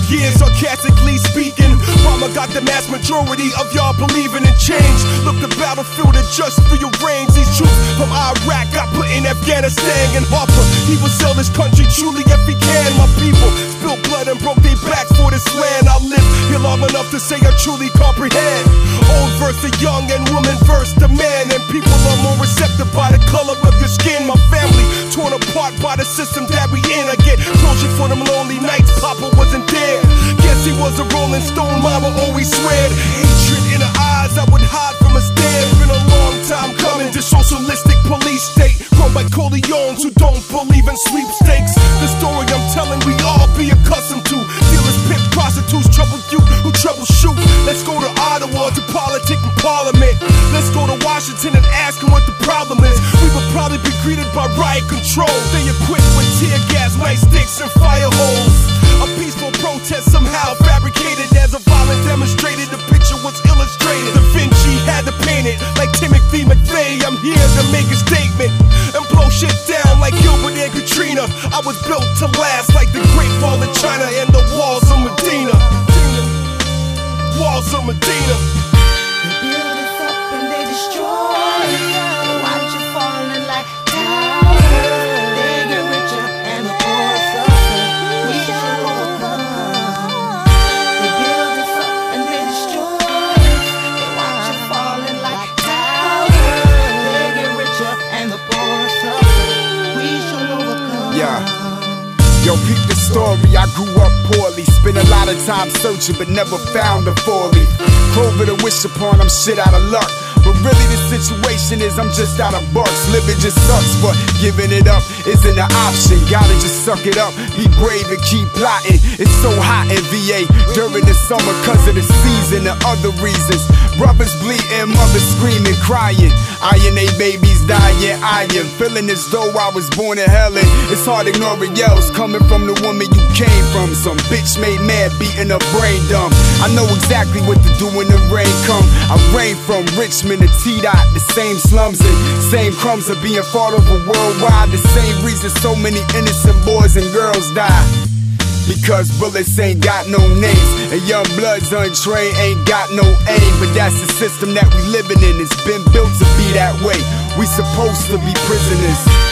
years, sarcastically speaking. Mama got the mass majority of y'all believing in change. Look, the battlefield had just rearranged. These troops from Iraq got put in Afghanistan. And Harper, he will sell this country truly if he can. My people spilled blood and broke their backs for this land. I lived here long enough to say I truly comprehend. Old verse the young and woman verse the man. And people are more receptive by the color of your skin. My family torn apart by the system that we in. I get closure for them lonely nights. Papa wasn't there. Guess he was a rolling stone. Mama always sweared. Hatred in her eyes, I would hide from a stare. Been a long time coming. This socialistic police state run by Corleones who don't believe in sweepstakes. The story I'm telling we all be accustomed to. Dealers, pimp, prostitutes, trouble you who troubleshoot. Let's go to Ottawa to politic and parliament. Let's go to Washington and ask them what the problem is. We would probably be greeted by riot control. They equipped with tear gas, nightsticks, and fire holes. A peaceful protest somehow fabricated as a violent demonstrated. The picture was illustrated. Da Vinci had to paint it like Timothy McVeigh. I'm here to make a statement and blow shit down like Gilbert and Katrina. I was built to last like the Great Wall of China and the walls of Medina. Walls of Medina. They build us up and they destroy. Watch you falling like towers. They get richer and the poor suffer. We shall overcome. They build us up and they destroy. Watch you falling like towers. They get richer and the poor suffer. We shall overcome. Yeah. Yo, peep the story, I grew up poorly. Spent a lot of time searching but never found a four-leaf. Clover to wish upon, I'm shit out of luck. But really the situation is I'm just out of bucks. Living just sucks, but giving it up isn't an option. Gotta just suck it up, be brave and keep plotting. It's so hot in VA during the summer cause of the season and other reasons. Brothers bleeding, mothers screaming, crying. Iron A babies dying, I am feeling as though I was born in hell. And it's hard ignoring yells coming from the woman you came from. Some bitch made mad, beating her brain dumb. I know exactly what to do when the rain come. I reign from Richmond to T-Dot, the same slums and same crumbs of being fought over worldwide. The same reason so many innocent boys and girls die. Because bullets ain't got no names, and young bloods untrained ain't got no aim. But that's the system that we living in. It's been built to be that way. We supposed to be prisoners.